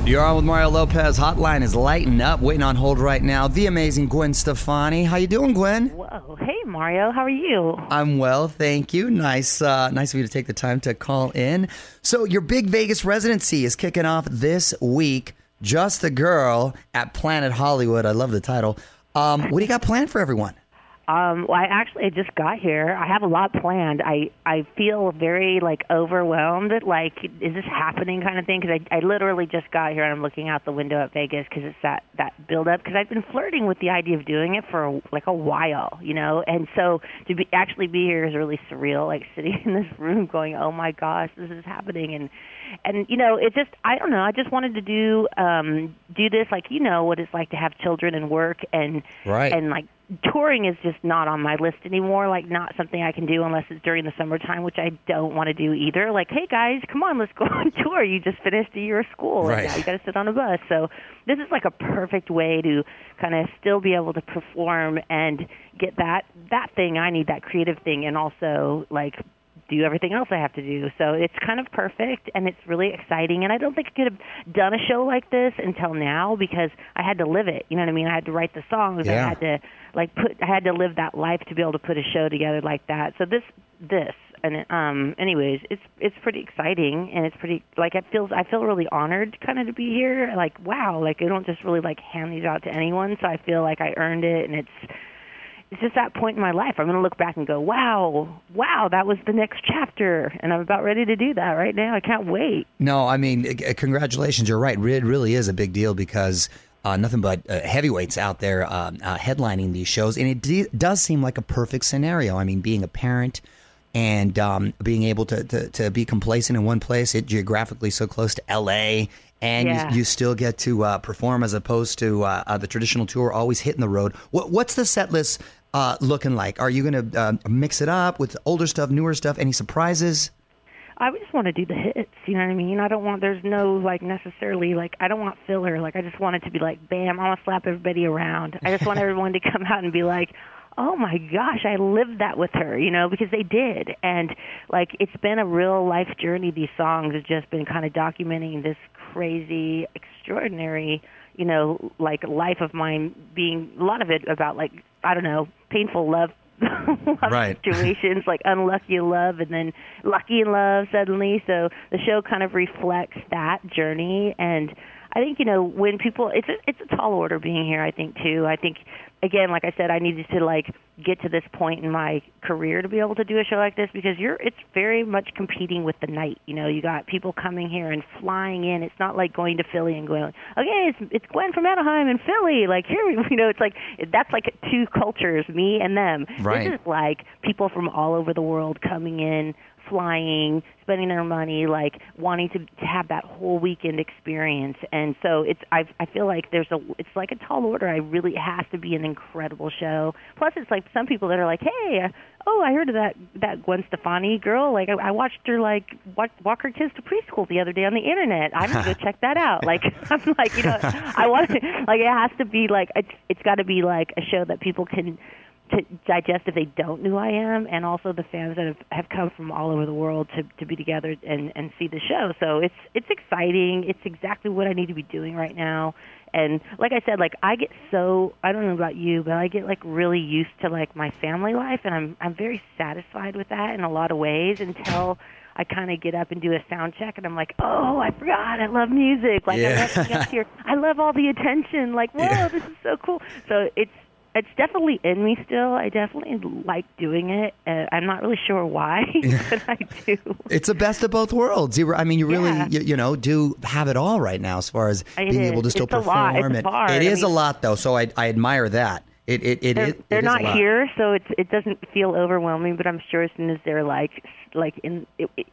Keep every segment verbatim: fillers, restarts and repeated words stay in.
You're on with Mario Lopez. Hotline is lighting up. Waiting on hold right now. The amazing Gwen Stefani. How you doing, Gwen? Whoa. Hey, Mario. How are you? I'm well, thank you. Nice uh, nice of you to take the time to call in. So your big Vegas residency is kicking off this week. Just a Girl at Planet Hollywood. I love the title. Um, what do you got planned for everyone? Um, well, I actually just got here. I have a lot planned. I, I feel very, like, overwhelmed. Like, is this happening kind of thing? Because I, I literally just got here, and I'm looking out the window at Vegas because it's that, that build-up. Because I've been flirting with the idea of doing it for, like, a while, you know? And so to be actually be here is really surreal, like, sitting in this room going, oh, my gosh, this is happening. And, and you know, it just, I don't know, I just wanted to do um, do this, like, you know, what it's like to have children and work and, right. and like, touring is just not on my list anymore, like not something I can do unless it's during the summertime, which I don't want to do either. Like, hey, guys, come on, let's go on tour. You just finished a year of school, right. and now you got to sit on a bus. So this is like a perfect way to kind of still be able to perform and get that, that thing. I need that creative thing and also, like, do everything else I have to do. So it's kind of perfect, and it's really exciting. And I don't think I could have done a show like this until now because I had to live it. You know what I mean? I had to write the songs. Yeah. I had to like put. I had to live that life to be able to put a show together like that. So this, this, and um, anyways, it's it's pretty exciting, and it's pretty like it feels. I feel really honored, kind of, to be here. Like, wow, like I don't just really like hand these out to anyone. So I feel like I earned it, and it's. It's just that point in my life. I'm going to look back and go, wow, wow, that was the next chapter. And I'm about ready to do that right now. I can't wait. No, I mean, uh, congratulations. You're right. It really is a big deal because uh, nothing but uh, heavyweights out there uh, uh, headlining these shows. And it d- does seem like a perfect scenario. I mean, being a parent and um, being able to, to, to be complacent in one place, it geographically so close to L A, and Yeah. you, you still get to uh, perform as opposed to uh, uh, the traditional tour, always hitting the road. What, what's the set list Uh, looking like? Are you going to uh, mix it up with older stuff, newer stuff? Any surprises? I just want to do the hits, you know what I mean? I don't want, there's no, like, necessarily, like, I don't want filler. Like, I just want it to be like, bam, I want to slap everybody around. I just want everyone to come out and be like, oh, my gosh, I lived that with her, you know, because they did. And, like, it's been a real life journey. These songs have just been kind of documenting this crazy, extraordinary, you know, like, life of mine being, a lot of it about, like, I don't know, painful love, love Right. situations, like unlucky in love and then lucky in love suddenly. So the show kind of reflects that journey. And I think, you know, when people, it's a, it's a tall order being here, I think, too. I think, again, like I said, I needed to, like, get to this point in my career to be able to do a show like this because you're, it's very much competing with the night. You know, you got people coming here and flying in. It's not like going to Philly and going, okay, it's, it's Gwen from Anaheim and Philly. Like, here, we, you know, it's like, that's like two cultures, me and them. Right. This is like people from all over the world coming in, flying, spending their money, like wanting to, to have that whole weekend experience. And so it's I I feel like there's a it's like a tall order. I really it has to be an incredible show. Plus, it's like some people that are like, hey, uh, oh, I heard of that that Gwen Stefani girl. Like I, I watched her like walk, walk her kids to preschool the other day on the internet. I'm gonna go check that out. Like I'm like you know I want to, like it has to be like it's it's got to be like a show that people can. To digest if they don't know who I am, and also the fans that have, have come from all over the world to, to be together and, and see the show. So it's it's exciting. It's exactly what I need to be doing right now. And like I said, like I get so I don't know about you, but I get like really used to like my family life, and I'm I'm very satisfied with that in a lot of ways until I kind of get up and do a sound check, and I'm like, oh, I forgot, I love music. Like Yeah. I love being up here. I love all the attention. Like, whoa, Yeah. this is so cool. So it's. It's definitely in me still. I definitely like doing it. Uh, I'm not really sure why, but I do. It's the best of both worlds. You, I mean, you really, Yeah. you, you know, do have it all right now as far as It being is. able to still It's a perform. lot. It's and hard. It I is a mean- lot, though. So I, I admire that. It, it, it, They're, it, it they're is not a lot. here, so it's it doesn't feel overwhelming. But I'm sure as soon as they're like like in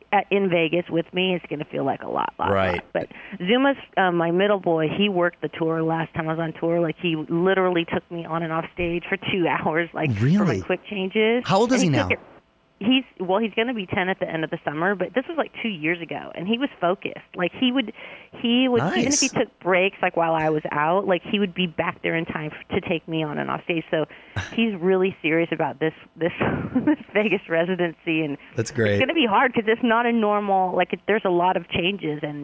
in Vegas with me, it's going to feel like a lot, lot, Right. lot. But Zuma's um, my middle boy. He worked the tour last time I was on tour. Like he literally took me on and off stage for two hours, like for Really? my quick changes. How old is And he took now? it- He's well. He's going to be ten at the end of the summer, but this was like two years ago, and he was focused. Like he would, he would even if Nice. he took breaks, like while I was out, like he would be back there in time f- to take me on and off stage. So he's really serious about this this, this Vegas residency, and That's great. it's going to be hard because it's not a normal. Like it, there's a lot of changes, and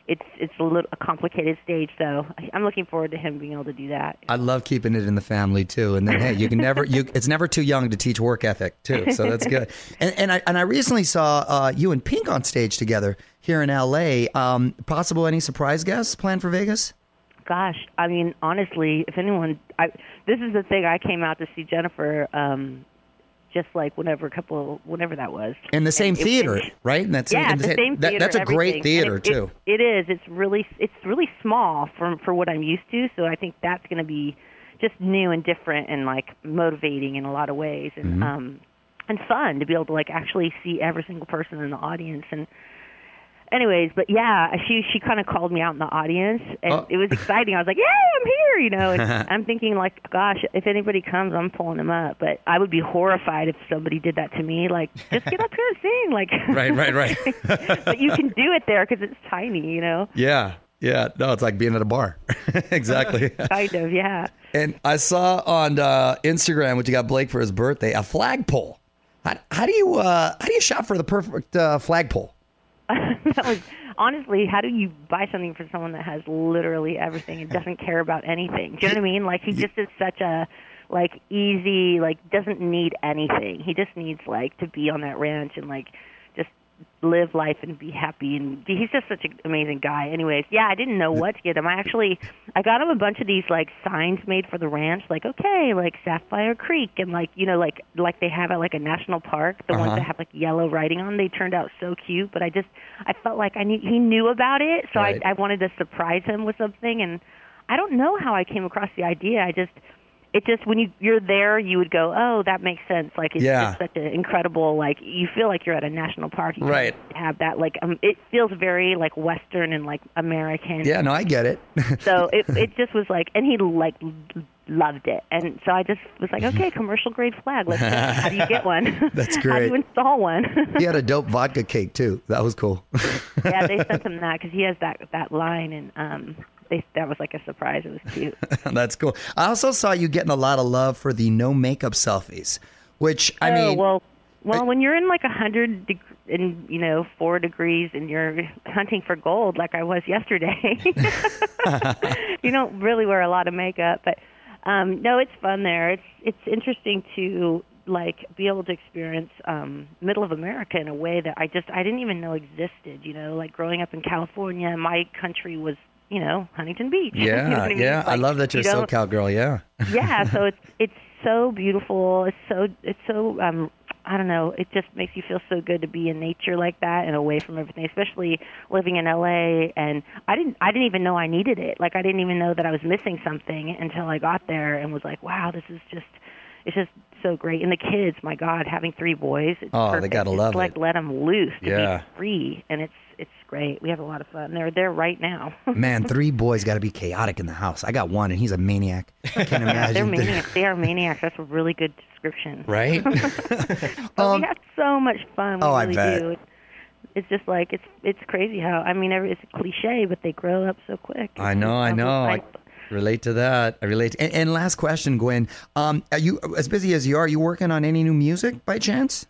it's it's a little a complicated stage. So I'm looking forward to him being able to do that. I love keeping it in the family too. And then hey, you can never you it's never too young to teach work ethic too. So that's good. And and I and I recently saw uh, you and Pink on stage together here in L A. Um, possible any surprise guests planned for Vegas? Gosh, I mean, honestly, if anyone, I, this is the thing. I came out to see Jennifer. Um, Just like whenever a couple, whenever that was, in the same and theater, it, right? And that's yeah, in the same, same theater. That, that's a everything. great theater it, too. It, it is. It's really, it's really small for for what I'm used to. So I think that's going to be just new and different and like motivating in a lot of ways, and Mm-hmm. um, and fun to be able to like actually see every single person in the audience. And anyways, but yeah, she she kind of called me out in the audience, and Oh. it was exciting. I was like, "Yay, I'm here!" You know, and I'm thinking like, "Gosh, if anybody comes, I'm pulling them up." But I would be horrified if somebody did that to me. Like, just get up here and sing. Like, Right, right, right. but you can do it there because it's tiny. You know, Yeah, yeah. No, it's like being at a bar. Exactly. kind of, yeah. And I saw on uh, Instagram, which you got Blake for his birthday, a flagpole. How, how do you uh, how do you shop for the perfect uh, flagpole? That was honestly, how do you buy something for someone that has literally everything and doesn't care about anything? Do you know what I mean? Like, he just is such a like easy, like doesn't need anything. He just needs like to be on that ranch and like just live life and be happy, and he's just such an amazing guy. Anyways, yeah, I didn't know what to get him. I actually I got him a bunch of these like signs made for the ranch, like okay, like Sapphire Creek, and like, you know, like like they have at like a national park, the Uh-huh. ones that have like yellow writing on. They turned out so cute, but I just I felt like I knew he knew about it, so Right. I I wanted to surprise him with something, and I don't know how I came across the idea. I just It just, when you, you're there, you would go, oh, that makes sense. Like, it's Yeah. just such an incredible, like, you feel like you're at a national park. You Right. kind of have that, like, um, it feels very, like, Western and, like, American. Yeah, no, I get it. So it it just was like, and he, like, l- loved it. And so I just was like, okay, commercial grade flag. Let's go. How do you get one? That's How do great. you install one? He had a dope vodka cake, too. That was cool. Yeah, they sent him that because he has that, that line, and um, they, that was like a surprise. It was cute. That's cool. I also saw you getting a lot of love for the no makeup selfies, which, I oh, mean... well, well, I- when you're in like a hundred deg- in you know four degrees and you're hunting for gold, like I was yesterday, you don't really wear a lot of makeup. But um, no, it's fun there. It's it's interesting to like be able to experience um, middle of America in a way that I just I didn't even know existed. You know, like growing up in California, my country was you know Huntington Beach. You know Yeah, what I mean? yeah. It's I like, love that you're you a don't- SoCal girl, yeah. yeah, so it's it's so beautiful. It's so it's so um I don't know. It just makes you feel so good to be in nature like that and away from everything, especially living in L A. And I didn't I didn't even know I needed it. Like I didn't even know that I was missing something until I got there and was like, wow, this is just it's just so great. And the kids, my God, having three boys, it's Oh, they perfect. gotta It's love like it. let them loose to Yeah. be free, and it's it's great. We have a lot of fun. They're there right now. Man, three boys got to be chaotic in the house. I got one, and he's a maniac. I can't imagine. They're maniacs. They are maniacs. That's a really good description. Right? But Um, we have so much fun. We oh, I really bet. do. It's, it's just like it's it's crazy how I mean every, it's a cliche, but they grow up so quick. I know, I know. I relate to that. I relate. To, and, and last question, Gwen. Um, are you as busy as you are? Are you working on any new music by chance?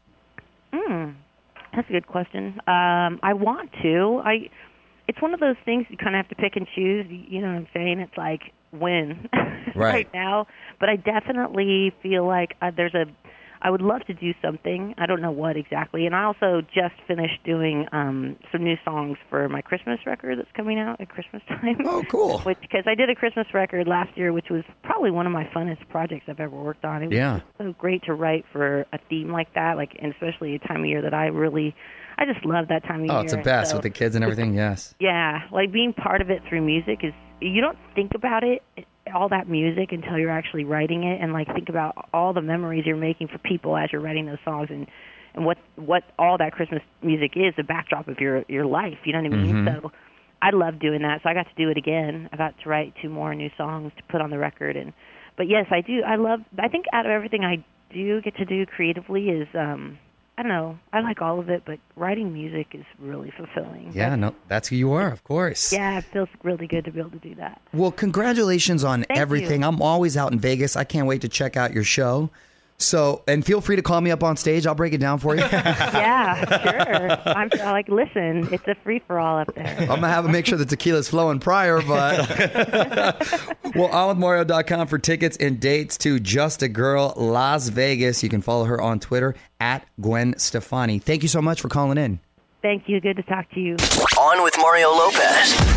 Mm, that's a good question. Um, I want to. I. It's one of those things you kind of have to pick and choose. You know what I'm saying? It's like when Right. now, but I definitely feel like uh, there's a. I would love to do something. I don't know what exactly. And I also just finished doing um, some new songs for my Christmas record that's coming out at Christmas time. Oh, cool. Which because I did a Christmas record last year, which was probably one of my funnest projects I've ever worked on. It was Yeah. so great to write for a theme like that, like and especially a time of year that I really, I just love that time of year. Oh, it's the best So, with the kids and everything. Yes. yeah, like being part of it through music is you don't think about it all that music until you're actually writing it, and like think about all the memories you're making for people as you're writing those songs, and and what what all that Christmas music is, the backdrop of your your life. You know what I mean? Mhm. So I love doing that. So I got to do it again. I got to write two more new songs to put on the record, and but yes, I do. I love. I think out of everything I do get to do creatively is. um I don't know. I like all of it, but writing music is really fulfilling. Yeah. No, that's who you are, of course. Yeah, it feels really good to be able to do that. Well, congratulations on Thank everything. you. I'm always out in Vegas. I can't wait to check out your show. So, and feel free to call me up on stage. I'll break it down for you. Yeah, sure. I'm like, listen, it's a free for all up there. I'm gonna have to make sure the tequila's flowing prior, but well, on with mario dot com for tickets and dates to Just a Girl Las Vegas. You can follow her on Twitter at Gwen Stefani. Thank you so much for calling in. Thank you. Good to talk to you. On with Mario Lopez.